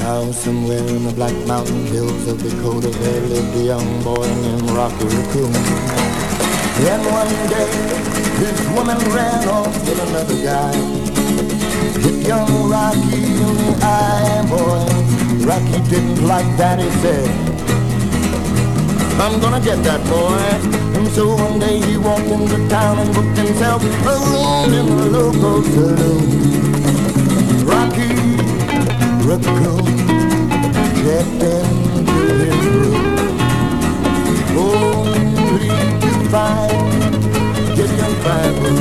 Out somewhere in the Black Mountain Hills of Dakota, there lived a young boy named Rocky Raccoon. Then one day, this woman ran off with another guy. Hit young Rocky in the eye, boy. Rocky didn't like that, he said, I'm gonna get that boy. And so one day he walked into town and booked himself a room in the local saloon. Rocky Raccoon checked into his room, only to find Gideon Fiber.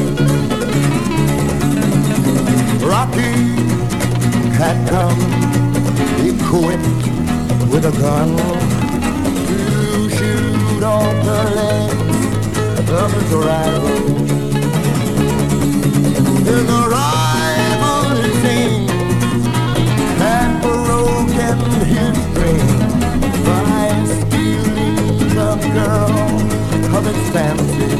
Rocky had come equipped with a gun to shoot off the legs of his rival. His rival, it seemed, had broken his dream by stealing the girl of his fancy.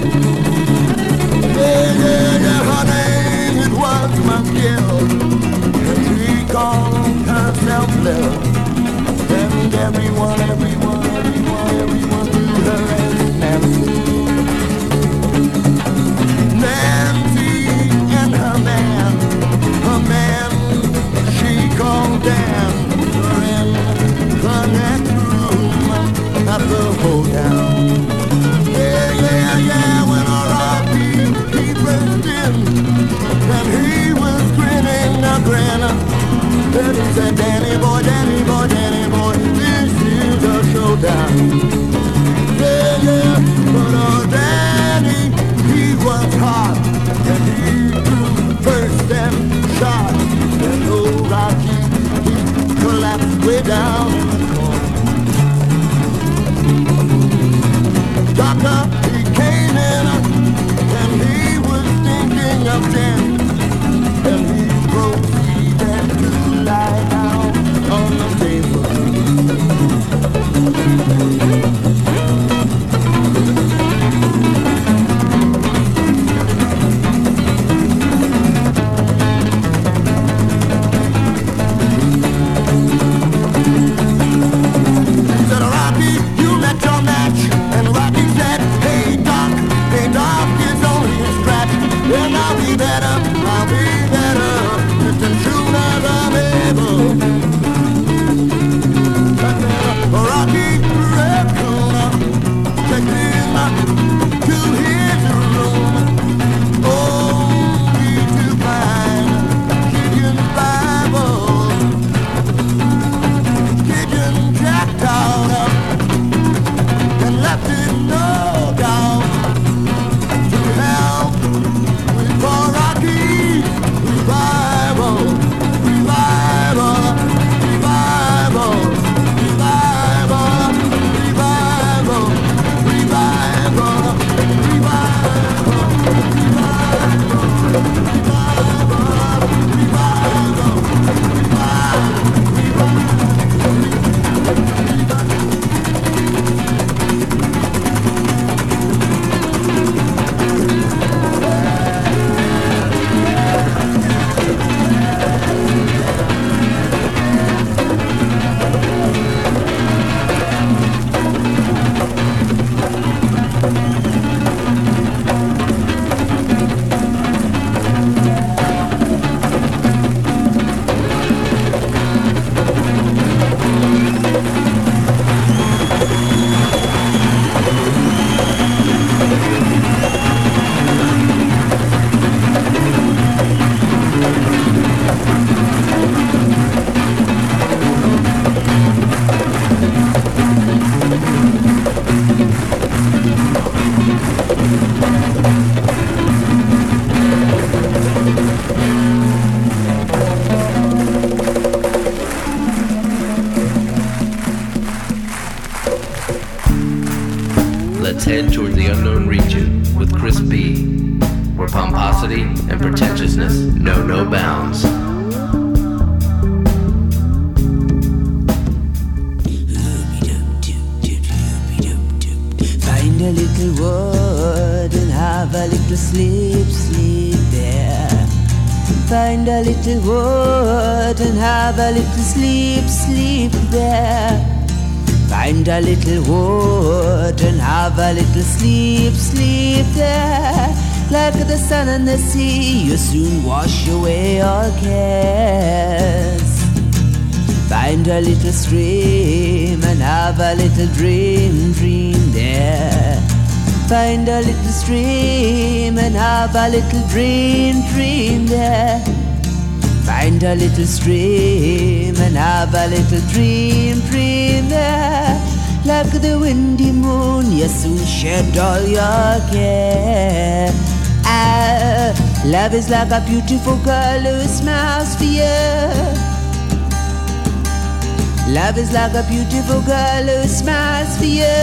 Yeah, her name, it was McGill, and she called herself Lil. And everyone knew her as Nancy. Nancy and her man, she called Dan. We're in the next room at the hotel. Yeah, when a Rocky, he burst in, and he was grinning a grin. Then he said, Danny boy, this is a showdown. Yeah, but Danny, he was hot, and he threw first and shot. And old Rocky, he collapsed way down in the corner. Doctor, he came in, and he was thinking of Jen, and he proceeded to lie down on the table. Said, Rocky, you met your match, and Rocky said, hey doc, it's only a scratch, and I'll be better, just as soon as I'm able. Rocky Raccoon, take him to his room, only to find Gideon's Bible. Gideon jacked out and left it no doubt to help with poor Rocky's revival. Let's head toward the unknown region with Chris B, where pomposity and pretentiousness know no bounds. Find a little wood and have a little sleep there. Find a little wood and have a little sleep there. Find a little wood and have a little sleep there. Like the sun and the sea, you soon wash away all cares. Find a little stream and have a little dream there. Find a little stream and have a little dream there. Find a little stream and have a little dream there. Like the windy moon, you soon shed all your care. Love is like a beautiful girl who smiles for you. Love is like a beautiful girl who smiles for you.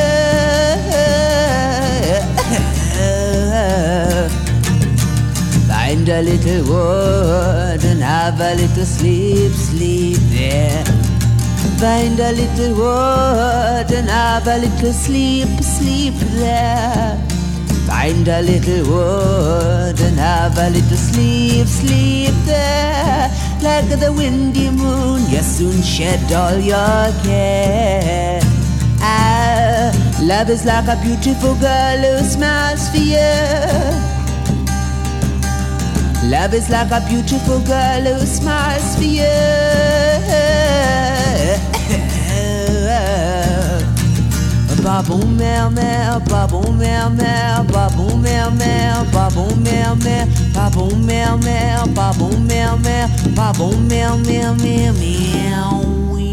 Find a little wood and have a little sleep there. Find a little wood and have a little sleep there. Find a little wood and have a little sleep there. Like the windy moon, you soon shed all your care. Love is like a beautiful girl who smiles for you. Love is like a beautiful girl who smiles for you. Ba-boom, mer, mer, ba-boom, mer, mer, ba-boom, mer, mer, ba-boom, mer, mer, ba-boom, mer, mer, ba-boom, mer, mer, ba-boom, mer, mer, mer, meow.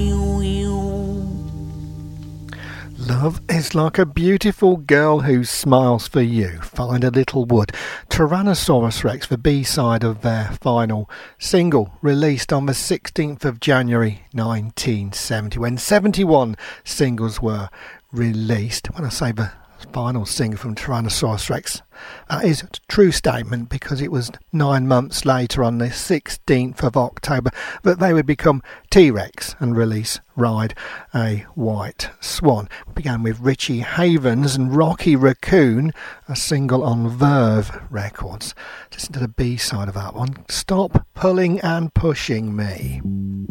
Love is like a beautiful girl who smiles for you. Find a little wood. Tyrannosaurus Rex, the B-side of their final single, released on the 16th of January 1970, when 71 singles were released. When I say the final single from Tyrannosaurus Rex, that is a true statement, because it was 9 months later, on the 16th of October, that they would become T-Rex and release Ride a White Swan. We began with Richie Havens and Rocky Raccoon, a single on Verve Records. Listen to the B-side of that one, Stop Pulling and Pushing Me.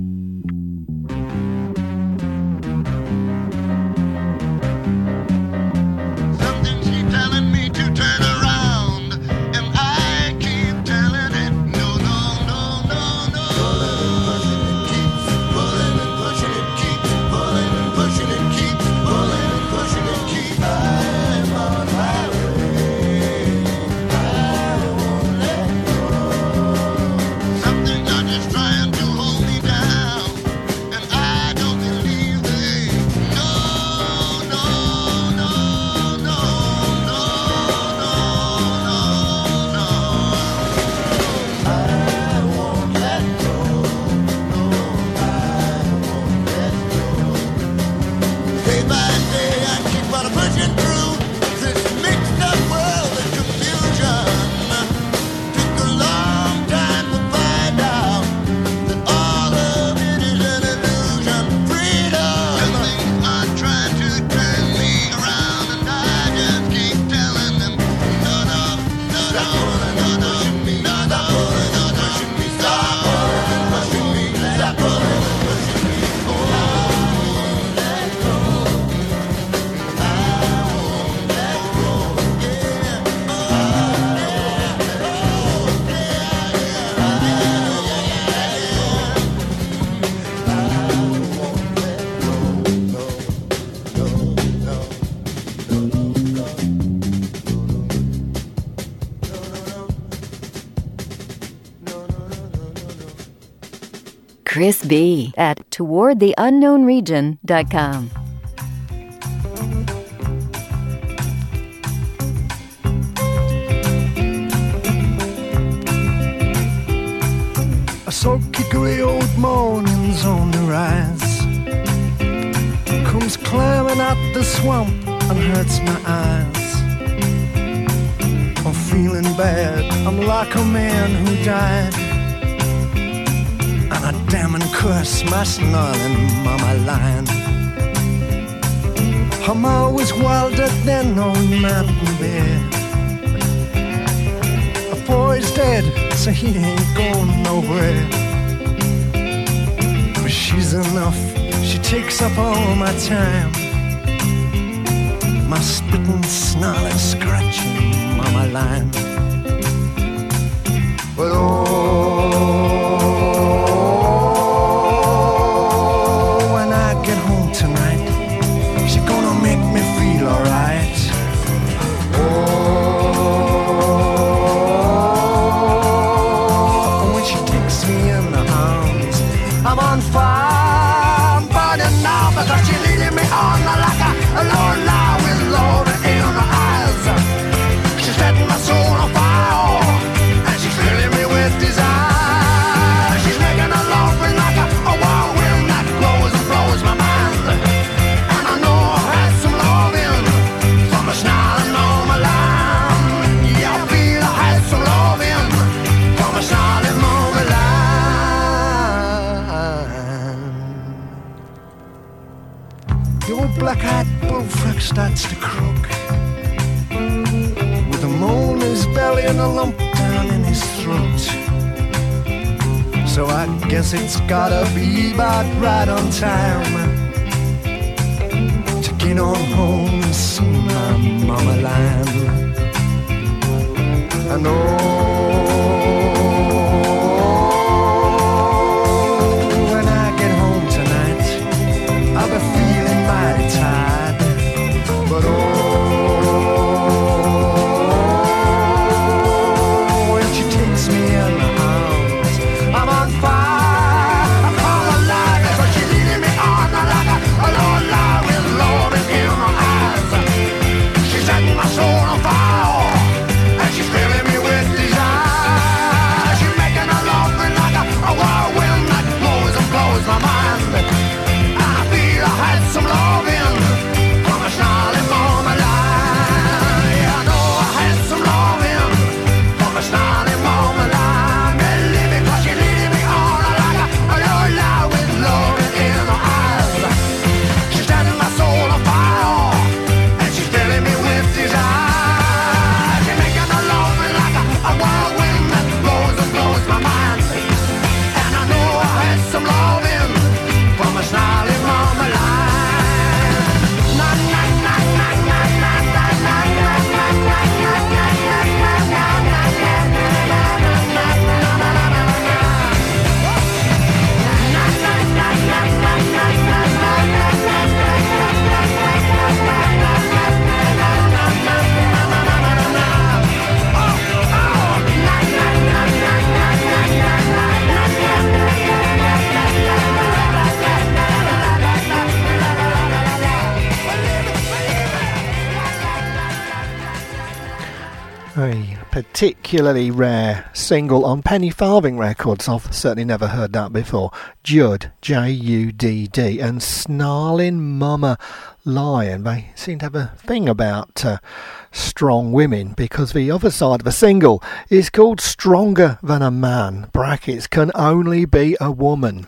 Chris B. at towardtheunknownregion.com. I saw kickery old mornings on the rise, comes climbing out the swamp and hurts my eyes. I'm feeling bad, I'm like a man who died, and I damn and curse my snarling mama lion. I'm always wilder than no mountain bear, boy's dead, so he ain't going nowhere. But she's enough, she takes up all my time. My spitting, snarling, scratching, mama line. But oh, when I get home tonight, she's gonna make me feel alright. Oh, when she takes me in the arms, I'm on fire, I'm burning now because she's leading me on like a low lie with Lord in her eyes. She's setting my soul on fire, and she's filling me with desire. She's making a love me like a whirlwind that blows and blows my mind. And I know I had some loving from a snarling on my line. Yeah, I feel I had some loving from a snarling on my line. The old black-eyed bullfrog starts to croak with a moan in his belly and a lump down in his throat. So I guess it's gotta be about right on time to get on home and see my mama line. I know when I get home tonight, I'll be feeling mighty tired. But oh, when she takes me in the arms, I'm on fire, I come alive. That's what she's leading me on like a low lie with love in her eyes. She's setting my soul on fire, and she's filling me with desire. She's making a love me like a whirlwind that blows and blows my mind. I feel I had some loving from a snarling mama line. Yeah, I know I had some loving from a snarling mama line. Believe me, 'cause she's leading me on like a low lie with love in her eyes. She's setting my soul on fire, and she's filling me with desire. She's making a love me like a whirlwind that blows and blows my mind. And I know I had some loving from a snarling mama line. Na na na na na na na na na na na A particularly rare single on Penny Farthing Records. I've certainly never heard that before. Judd, J-U-D-D, and Snarling Mama Lion. They seem to have a thing about strong women, because the other side of the single is called Stronger Than a Man, brackets, can only be a woman.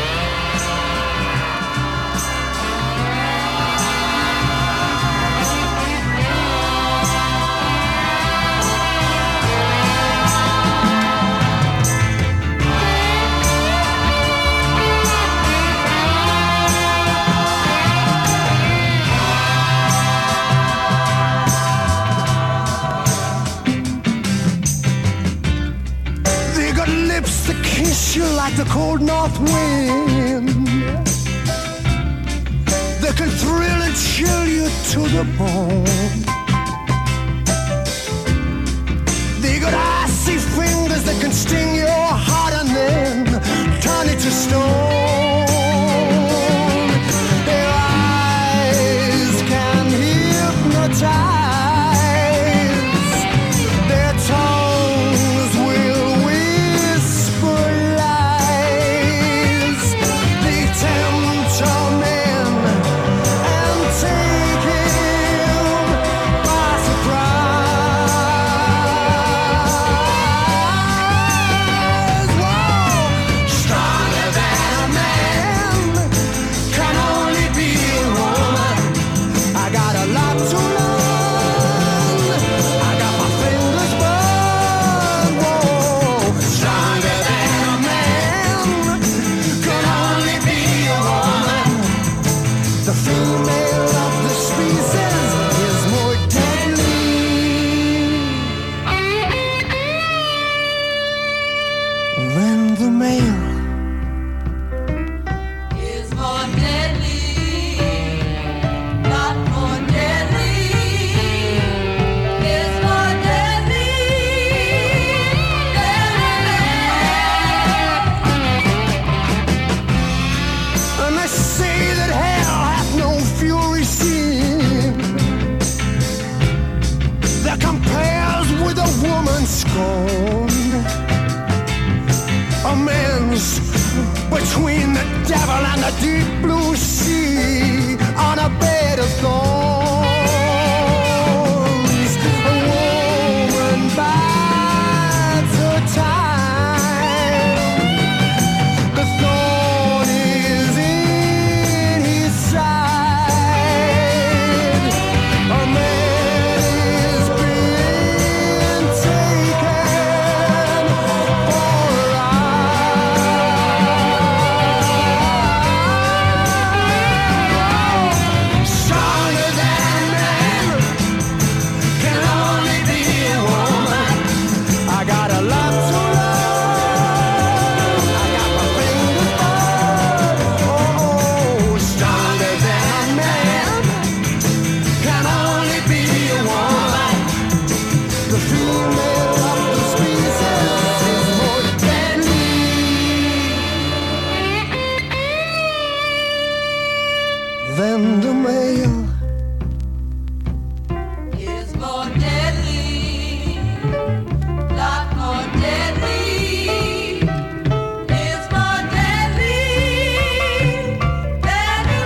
You like the cold north wind. They can thrill and chill you to the bone. They got icy fingers that can sting your heart and then turn it to stone. Their eyes can hypnotize. Their tongues will whisper lies. They tempt a man and take him male Is more deadly, not more deadly. Is more deadly than a man. And they say that hell hath no fury seen that compares with a woman scorned. Amends between the devil and the deep blue sea on a bed of thorns. A woman bides her time. The thorn is in his side. A man is being taken for a ride. Stronger than man can only be a woman. I got a lot to learn. I got my fingers burned. Oh, stronger than a man can only be a woman. The female of the species is more deadly than the male. Is more deadly, lot more deadly. Is more deadly than a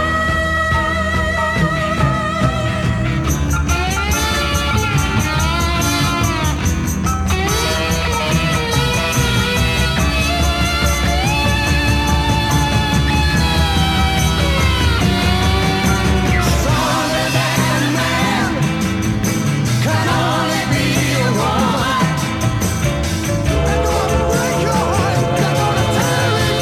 Stronger than man can only be a woman. They're gonna break your heart. They're gonna tear it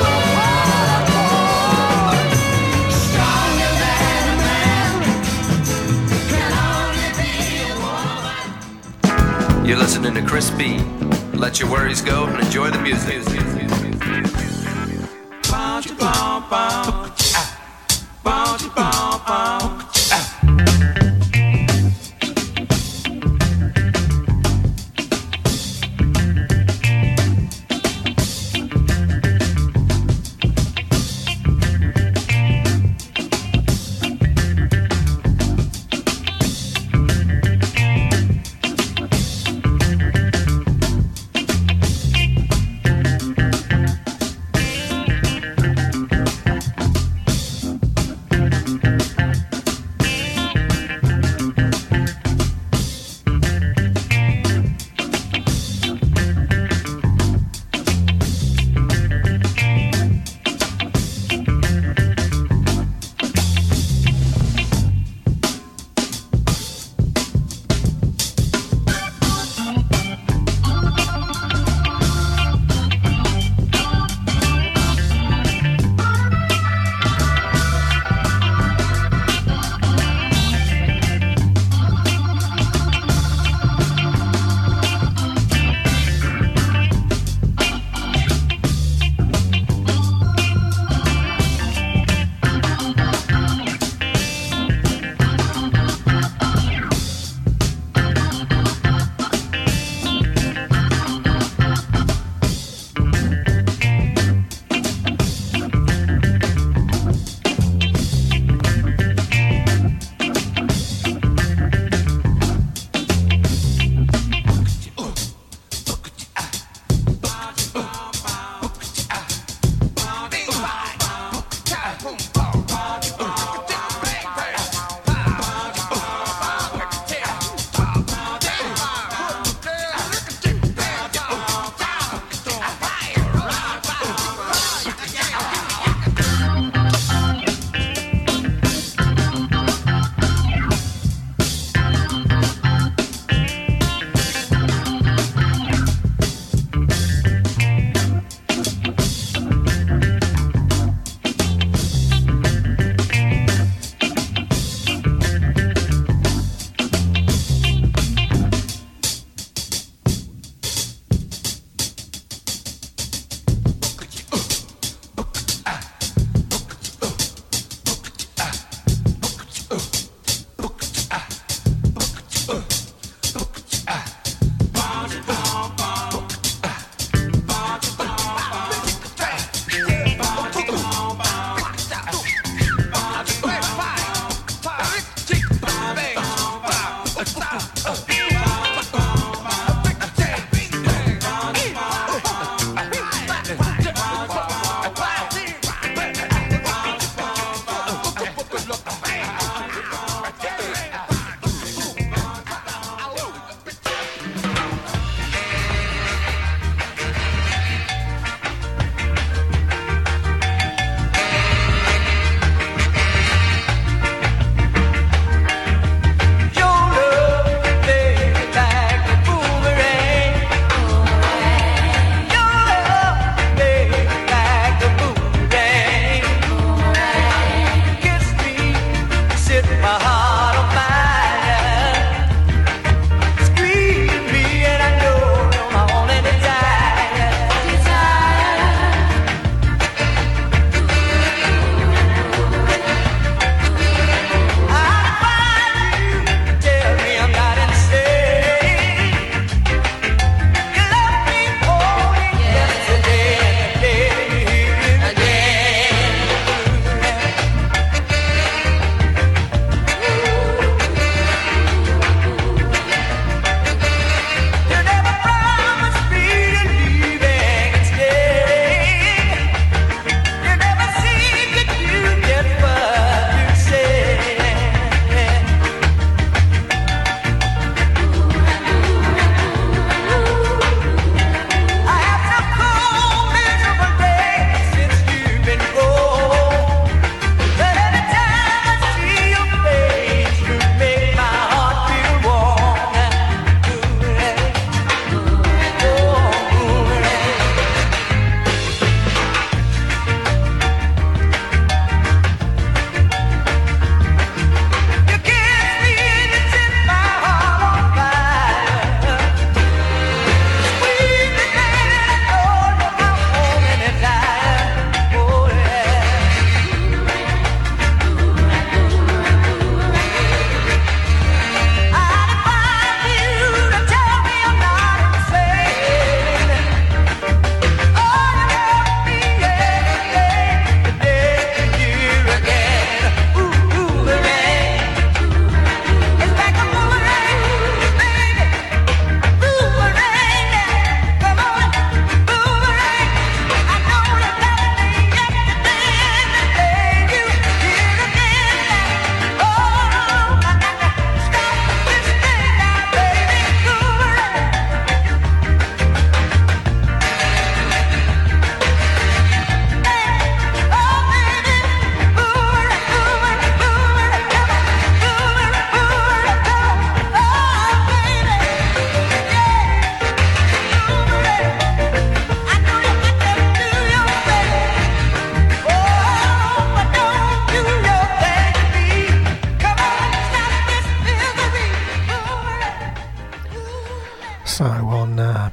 apart. Stronger than man can only be a woman. You're listening to Chris B. Let your worries go and enjoy the music.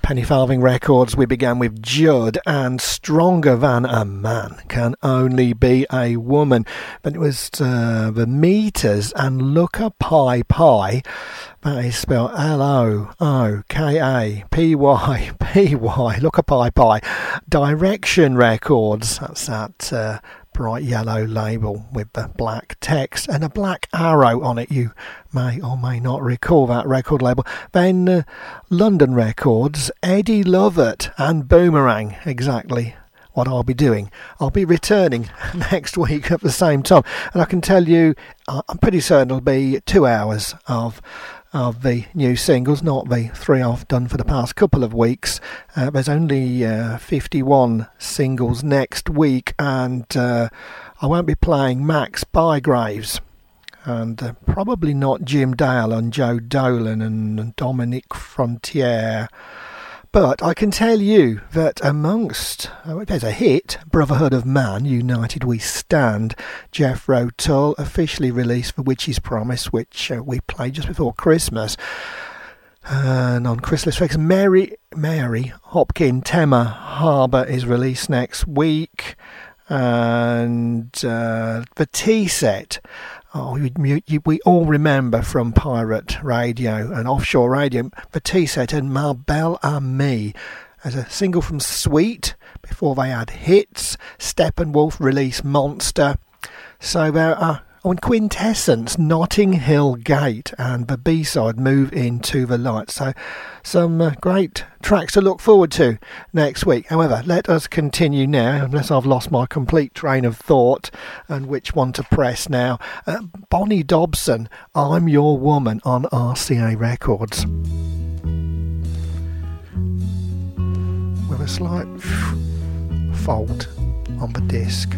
Penny Farthing Records, we began with Judd and Stronger Than a Man Can Only Be a Woman. But it was the Meters and Looker Pie Pie. That is spelled L-O-O-K-A-P-Y-P-Y. Looker Pie Pie. Direction Records. That's that bright yellow label with the black text and a black arrow on it. You may or may not recall that record label. Then London Records, Eddie Lovett and Boomerang. Exactly what I'll be doing. I'll be returning next week at the same time, and I can tell you I'm pretty certain it'll be 2 hours of the new singles, not the 3 I've done for the past couple of weeks. There's only 51 singles next week, and I won't be playing Max Bygraves, and probably not Jim Dale and Joe Dolan and Dominic Frontier. But I can tell you that amongst, there's a hit, Brotherhood of Man, United We Stand, Jethro Tull, officially released for Witch's Promise, which we played just before Christmas. And on Chrysalis Records, Mary Hopkin, Tema Harbour is released next week. And the T-Set, we all remember from Pirate Radio and Offshore Radio, the T-Set and Ma Belle Amie as a single from Sweet before they had hits. Steppenwolf released Monster. So there are on Quintessence, Notting Hill Gate, and the B-side, Move Into the Light. So some great tracks to look forward to next week. However, let us continue now, unless I've lost my complete train of thought and which one to press now. Bonnie Dobson, I'm Your Woman on RCA Records. With a slight fault on the disc.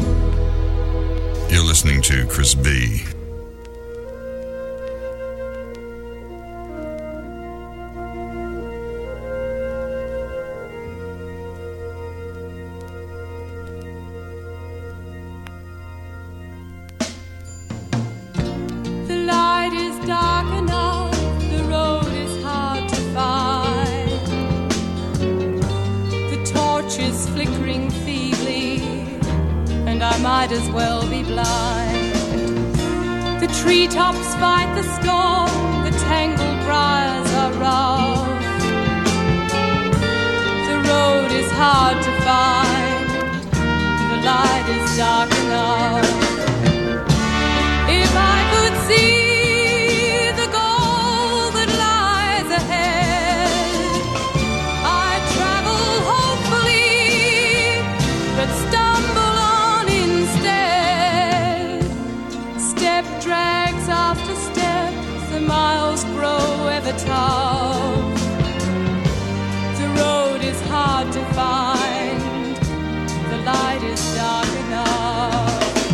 Listening to Chris B. might as well be blind. The treetops fight the storm, the tangled briars are rough. The road is hard to find, the light is dark enough. If I could see the goal that lies ahead, I'd travel hopefully, but stumble on instead. Step drags after step, the miles grow ever tough. The road is hard to find, the light is dark enough.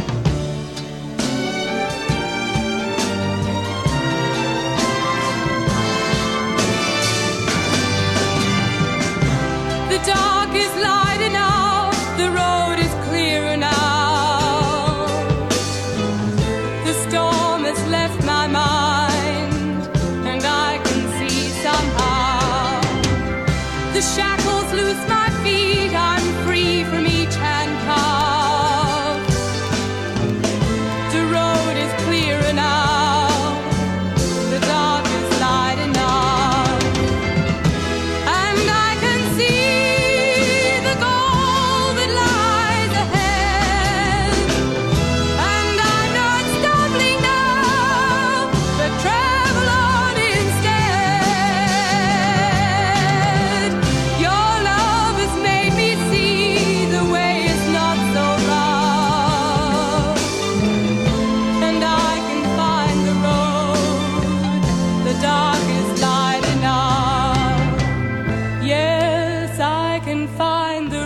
The dark is light enough, the road is clear now. The storm has left my mind, and I can see somehow. The shackles loose my feet, I'm free from each handcuff. The road is clear now, the dark is light enough. And I can see the goal that lies ahead. And I'm not stumbling now, but travel on instead. Your love has made me see the way is not so rough. And I can find the road, the dark is light enough. Yes, I can find the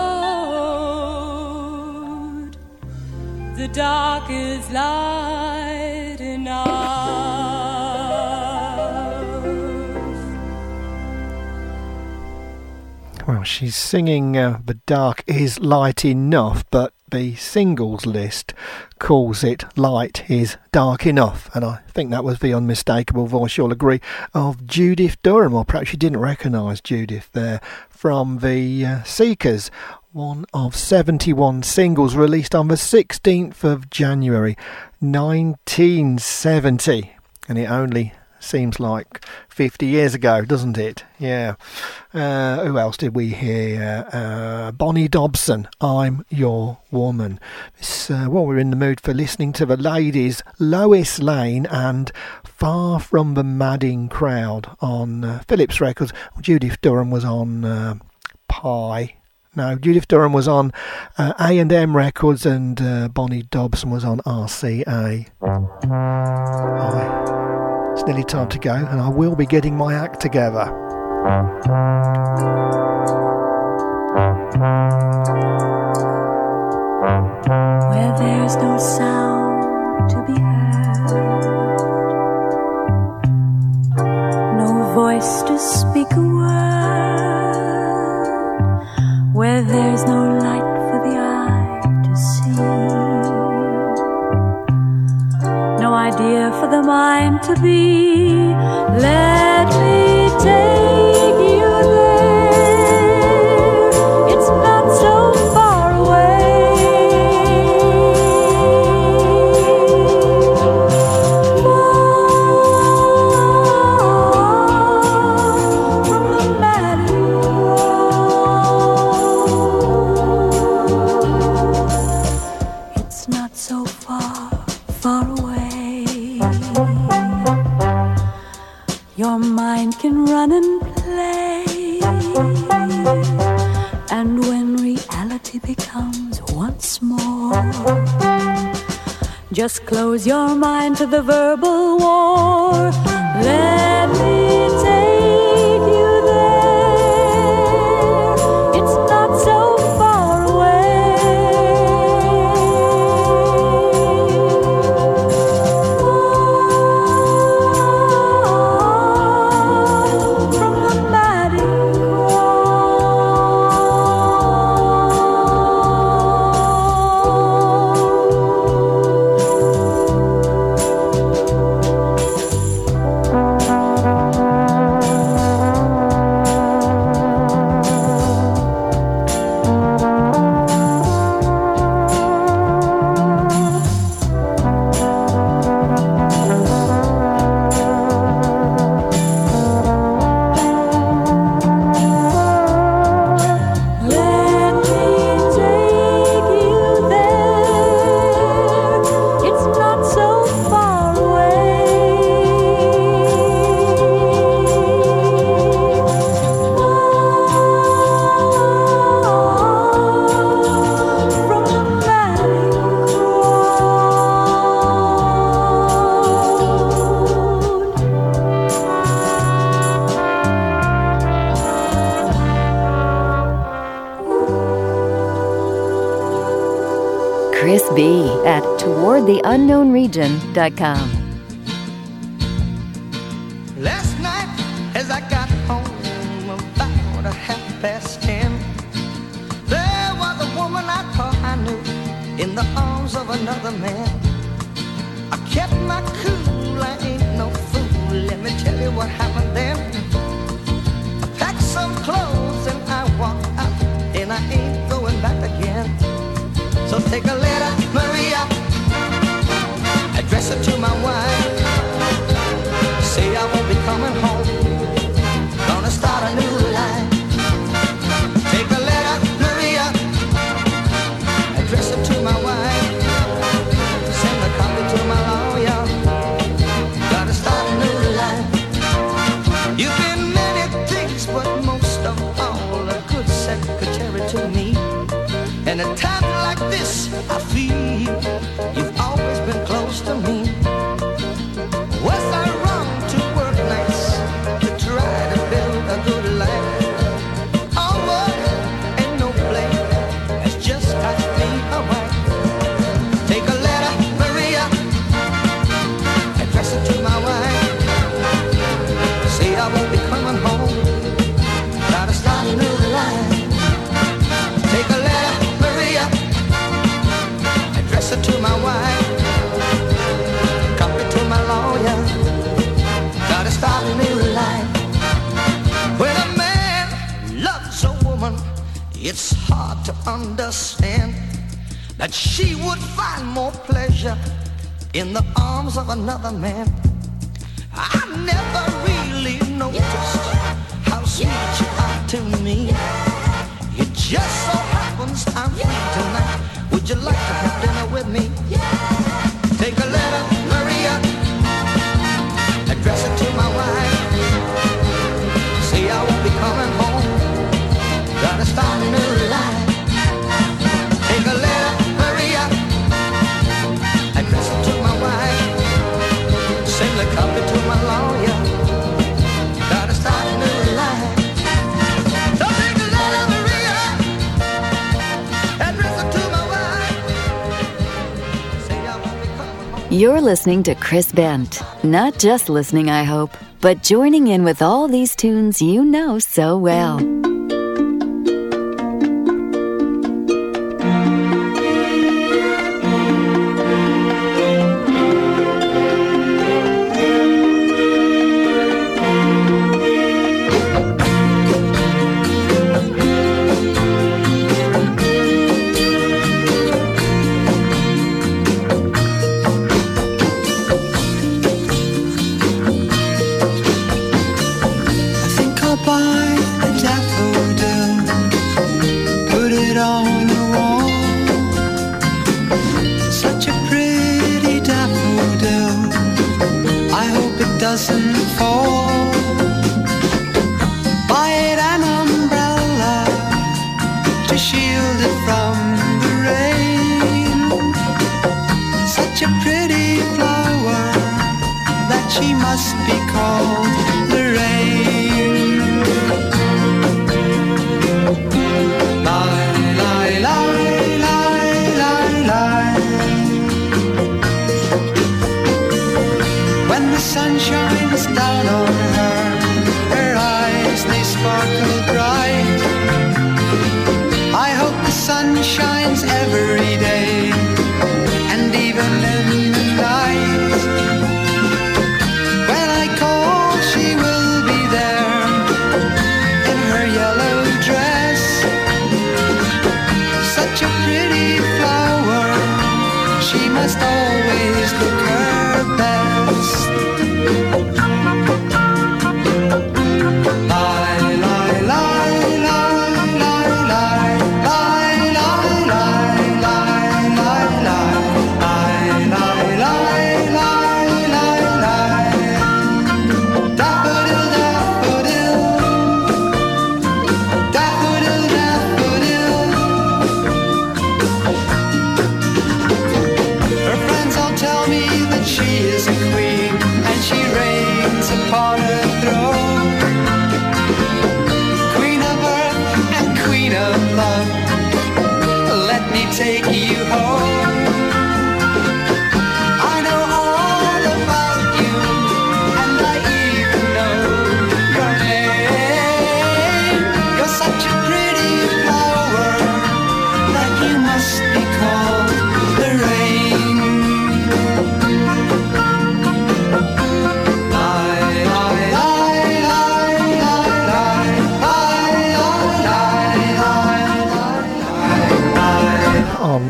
road, the dark is light enough. Well, she's singing The Dark is Light Enough, but the singles list calls it Light is Dark Enough, and I think that was the unmistakable voice, you'll agree, of Judith Durham, or perhaps you didn't recognise Judith there, from the Seekers, one of 71 singles released on the 16th of January 1970, and it only seems like 50 years ago, doesn't it? Yeah. Who else did we hear? Bonnie Dobson, I'm Your Woman. This, well, we're in the mood for listening to the ladies, Lois Lane and Far From the Madding Crowd on Philips Records. Judith Durham was on Pie. No, Judith Durham was on A&M Records, and Bonnie Dobson was on RCA. It's nearly time to go, and I will be getting my act together. Where there's no sound to be heard, no voice to speak a word, where there's no light for the eye to see, no idea for the mind to be. Let me take you there. It's not so far away. Far from the madding road. It's not so far away. Your mind can run and play, and when reality becomes once more, just close your mind to the verbal war. Let me take you there. It's not so far away. From the madding crowd. Chris B. at towardtheunknownregion.com. Last night, as I got home about 10:30, there was a woman I thought I knew in the arms of another man. I kept my cool, I ain't no fool. Let me tell you what happened then. I packed some clothes and I walked out, and I ain't going back again. So take a letter, Maria, address it to my wife. Say I won't be coming home, gonna start a new life. Take a letter, Maria, address it to my wife. Send a copy to my lawyer, gotta start a new life. You've been many things, but most of all a good secretary to me. And at times like this, I feel you've always been close to me. Was I wrong to work nights to try to build a good life? All work and no play has just touched me away. Take a letter, Maria, address it to my wife. Say I won't be coming home, gotta start a new life. Take a letter, Maria, address it to my wife. Copy to my lawyer, gotta start a new life. When a man loves a woman, it's hard to understand that she would find more pleasure in the arms of another man. I never really noticed how sweet you are to me. It just so happens I'm free tonight. Would you like to have dinner with me? Take a letter, Maria, address it to my wife. Say I won't be coming home, gotta start a new life. Take a letter, Maria, address it to my wife. Send a copy to my lawyer, gotta start a new life. So take a letter, Maria, address it to my wife. Say I won't be coming home. You're listening to Chris Bent. Not just listening, I hope, but joining in with all these tunes you know so well. Doesn't fall. Buy it an umbrella to shield it from the rain. Such a pretty flower that she must be called Lorraine. Lie, lie, lie, lie, lie, lie. When the sun shines down on her, her eyes they sparkle bright. I hope the sun shines every day, and even in the night. When I call, she will be there in her yellow dress. Such a pretty flower, she must always look her best. Lie, lie, lie,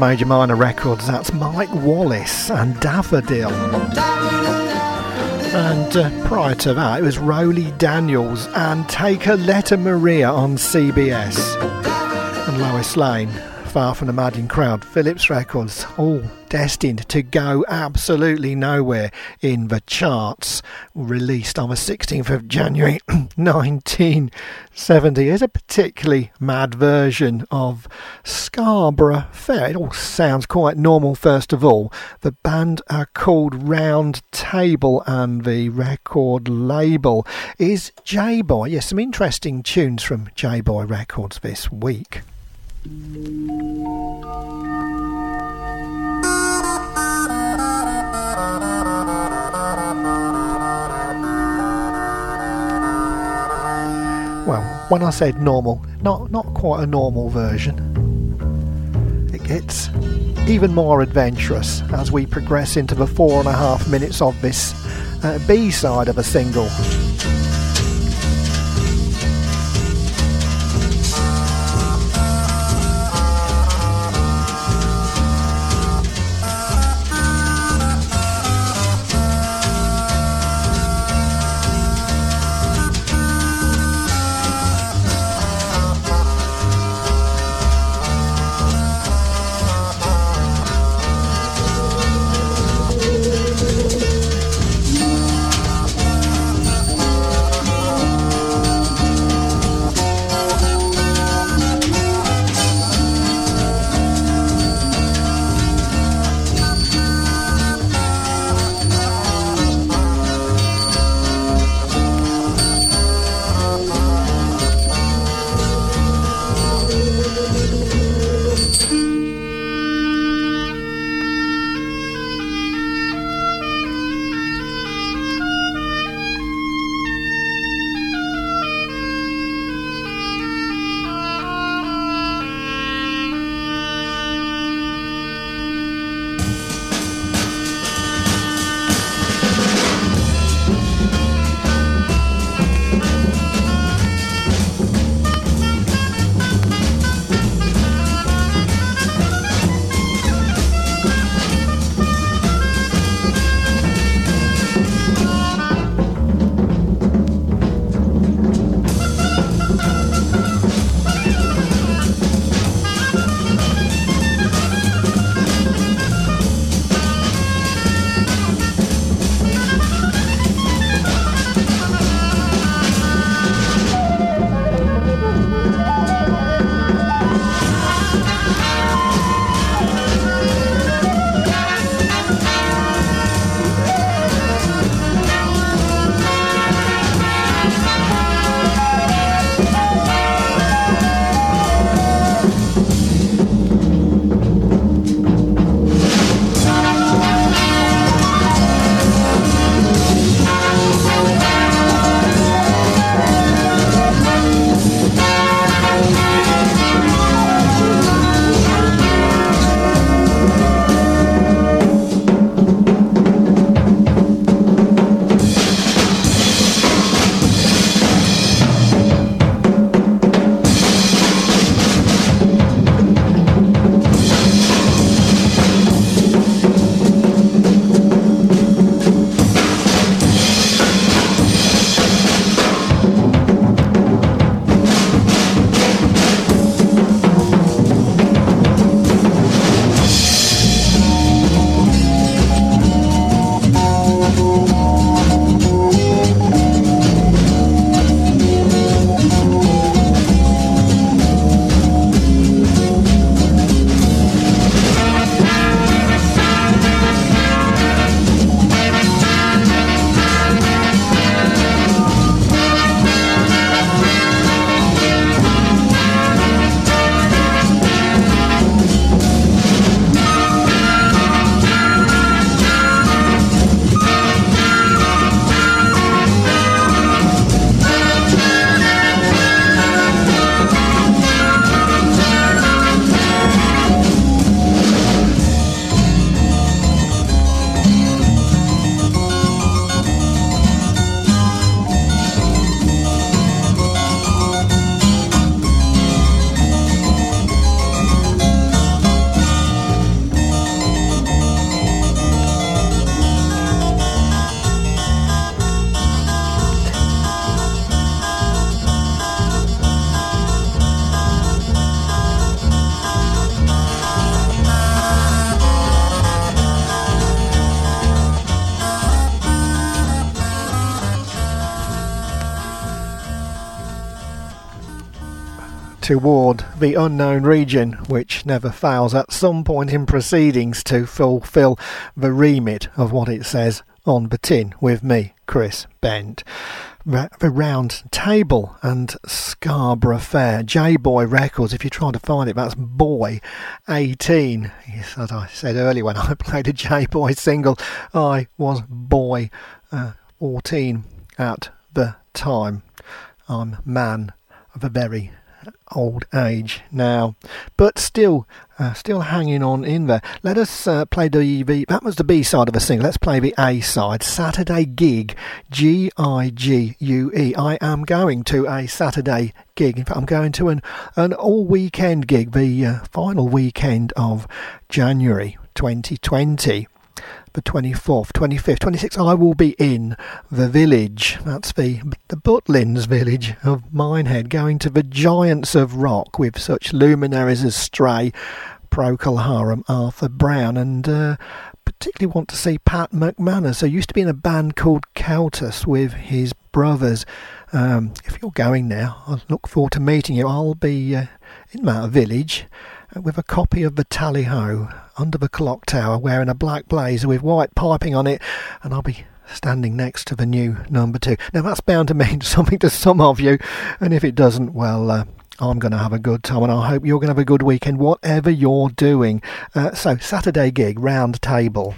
Major Minor Records. That's Mike Wallace and Daffodil. And prior to that, it was Roly Daniels and Take a Letter Maria on CBS. And Lois Lane, Far From the Madding Crowd, Philips Records, all destined to go absolutely nowhere in the charts. Released on the 16th of January 1970. Here's a particularly mad version of Scarborough Fair. It all sounds quite normal first of all. The band are called Round Table and the record label is J-Boy. Yes, some interesting tunes from J-Boy Records this week. Well, when I said normal, not quite a normal version. It gets even more adventurous as we progress into the 4.5 minutes of this B-side of a single. toward the unknown region, which never fails at some point in proceedings to fulfil the remit of what it says on the tin with me, Chris Bent. The Round Table and Scarborough Fair, J-Boy Records. If you're trying to find it, that's Boy 18. Yes, as I said earlier when I played a J-Boy single, I was Boy 14 at the time. I'm man of a very old age now, but still hanging on in there. Let us play that was the B side of a single. Let's play the A side. Saturday Gig, Gigue. I am going to a Saturday gig. In fact, I'm going to an all weekend gig, the final weekend of January 2020. The 24th, 25th, 26th, I will be in the village. That's the Butlins village of Minehead, going to the Giants of Rock with such luminaries as Stray, Procol Harum, Arthur Brown, and particularly want to see Pat McManus, who used to be in a band called Celtus with his brothers. If you're going now, I look forward to meeting you. I'll be in that village with a copy of the Tally-Ho under the clock tower, wearing a black blazer with white piping on it, and I'll be standing next to the new number 2. Now that's bound to mean something to some of you, and if it doesn't, well, I'm going to have a good time, and I hope you're going to have a good weekend, whatever you're doing. So Saturday gig, Round Table.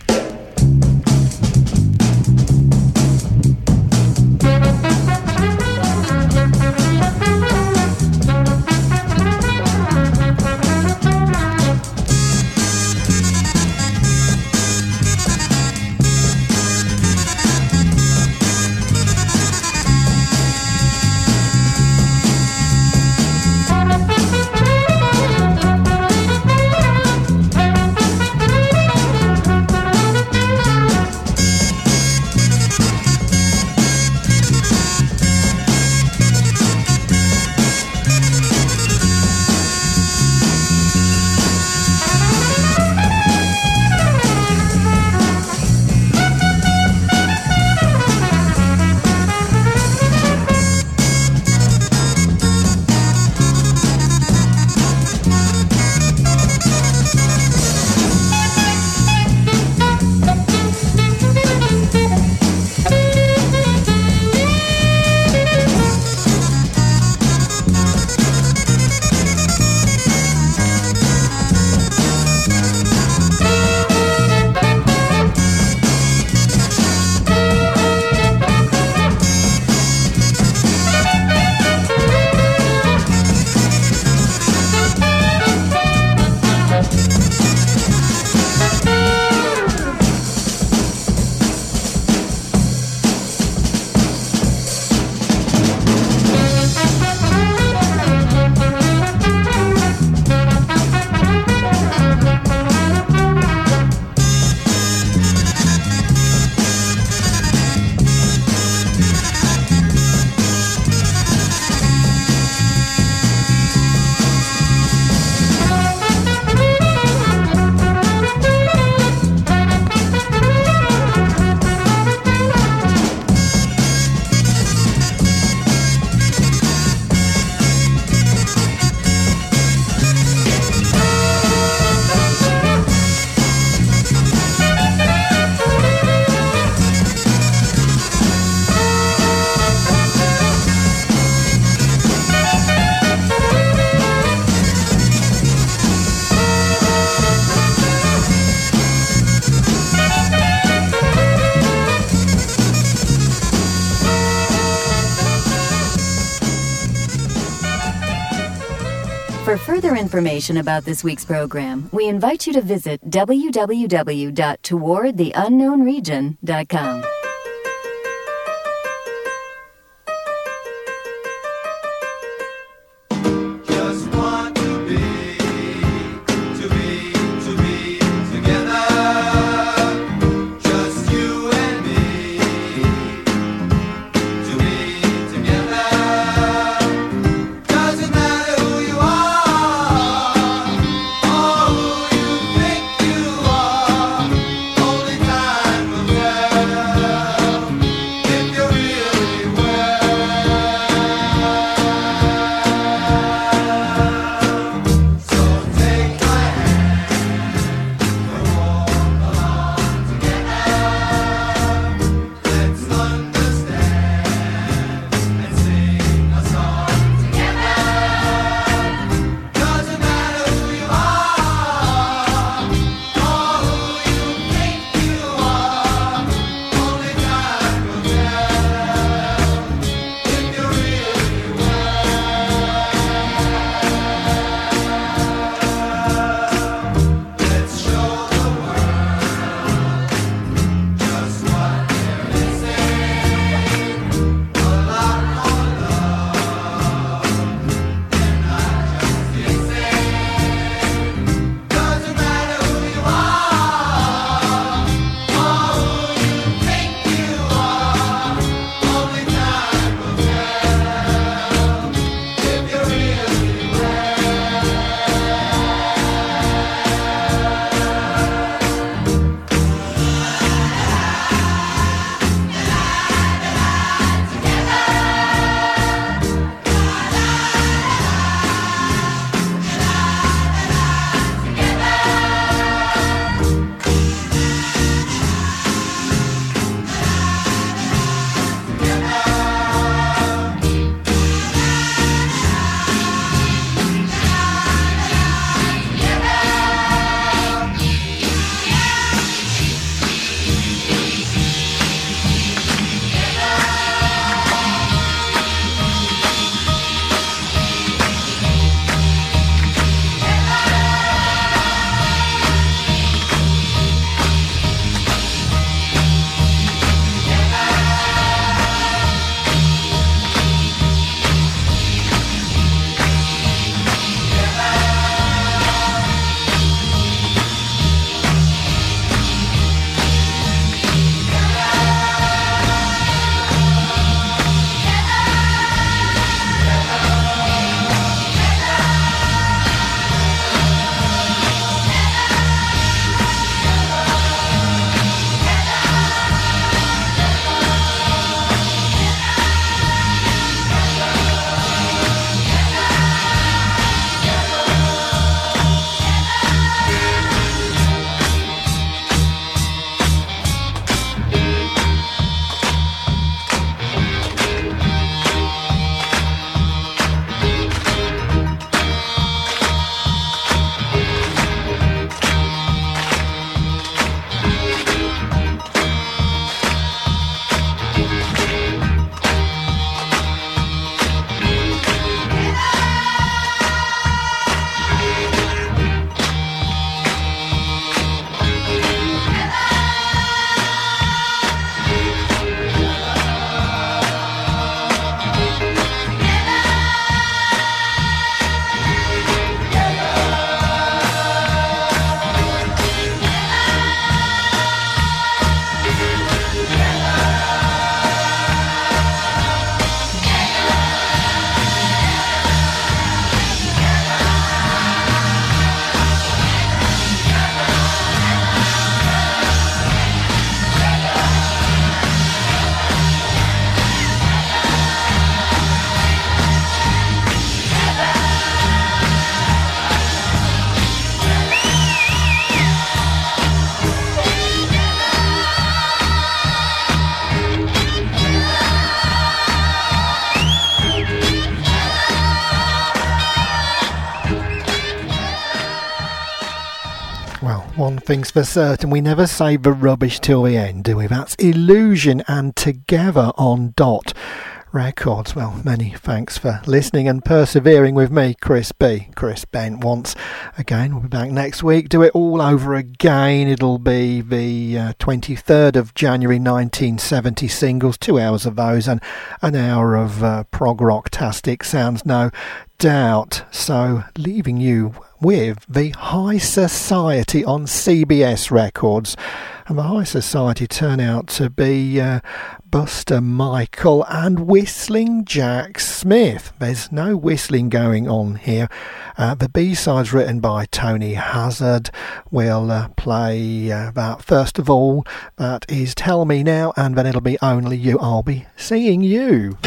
For further information about this week's program, we invite you to visit www.towardtheunknownregion.com. Only time will tell. One thing's for certain, we never save the rubbish till the end, do we? That's Illusion and Together on Dot Records. Well, many thanks for listening and persevering with me, Chris B. Chris Bent once again. We'll be back next week, do it all over again. It'll be the 23rd of January 1970 singles, 2 hours of those and an hour of prog rock-tastic sounds, no doubt. So leaving you with the High Society on CBS Records. And the High Society turn out to be Buster Michael and Whistling Jack Smith. There's no whistling going on here. The B-side's written by Tony Hazard. We'll play that first of all. That is Tell Me Now, and then it'll be Only You. I'll be seeing you.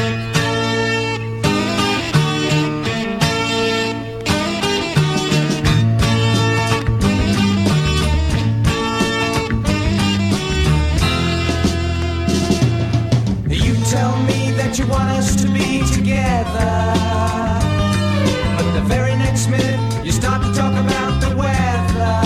You want us to be together, but the very next minute you start to talk about the weather.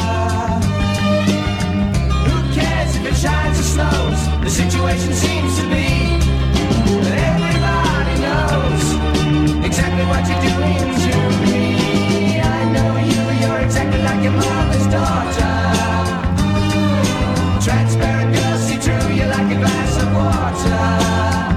Who cares if it shines or snows? The situation seems to be that everybody knows exactly what you're doing to me. I know you're exactly like your mother's daughter. Transparent girl, see through you like a glass of water.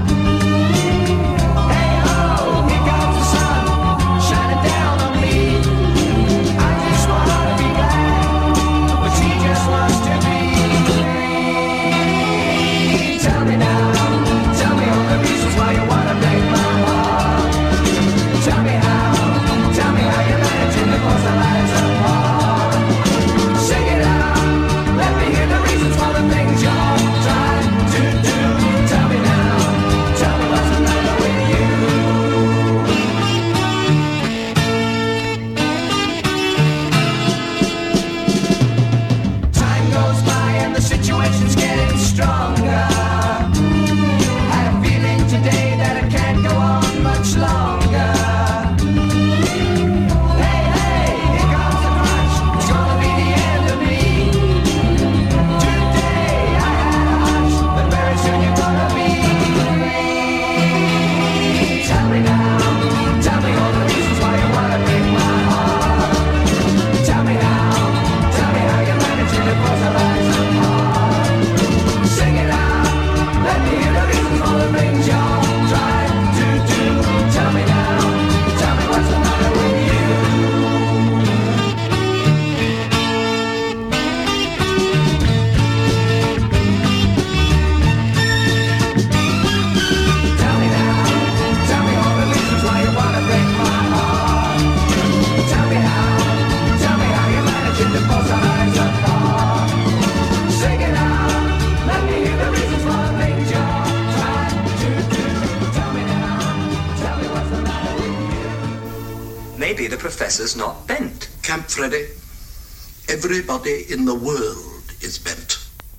Professor's not bent. Camp Freddy, everybody in the world is bent.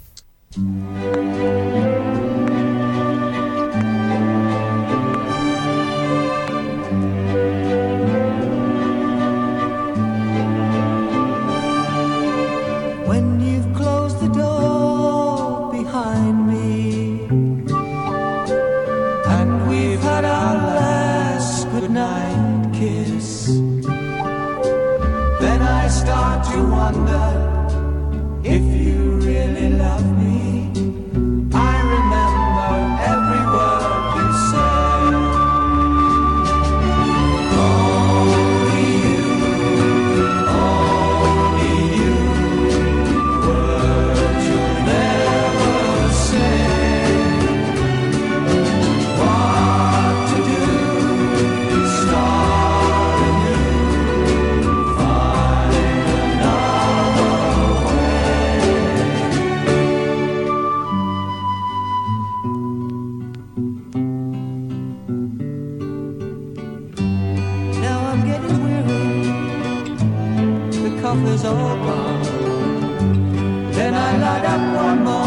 When you've closed the door behind me and we've had our last goodnight kiss, then I start to wonder if you really love me. I remember every word you said. Only you, words you'll never say. What to do, start anew, find another way. Now I'm getting weary, the coffee's all gone. Then I light up one more